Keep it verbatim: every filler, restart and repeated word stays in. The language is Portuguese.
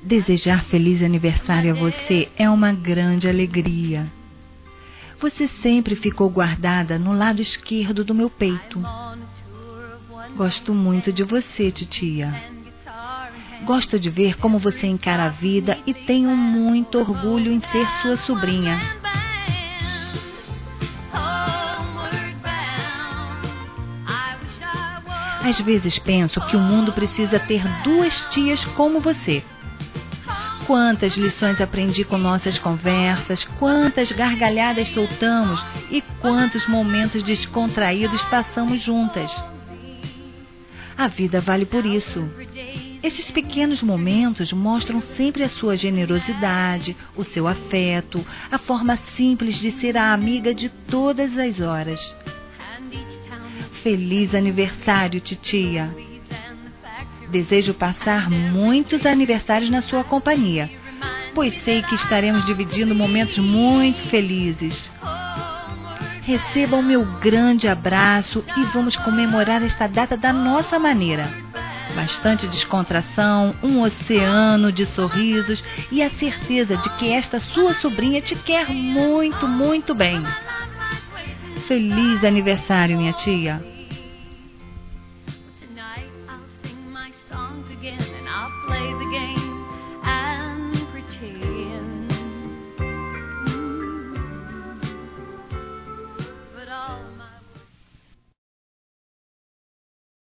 Desejar feliz aniversário a você é uma grande alegria. Você sempre ficou guardada no lado esquerdo do meu peito. Gosto muito de você, titia. Gosto de ver como você encara a vida e tenho muito orgulho em ser sua sobrinha. Às vezes penso que o mundo precisa ter duas tias como você. Quantas lições aprendi com nossas conversas, quantas gargalhadas soltamos e quantos momentos descontraídos passamos juntas. A vida vale por isso. Esses pequenos momentos mostram sempre a sua generosidade, o seu afeto, a forma simples de ser a amiga de todas as horas. Feliz aniversário, titia! Desejo passar muitos aniversários na sua companhia, pois sei que estaremos dividindo momentos muito felizes. Receba o meu grande abraço e vamos comemorar esta data da nossa maneira. Bastante descontração, um oceano de sorrisos e a certeza de que esta sua sobrinha te quer muito, muito bem. Feliz aniversário, minha tia! Tonight I'll sing my songs again and I'll play the game.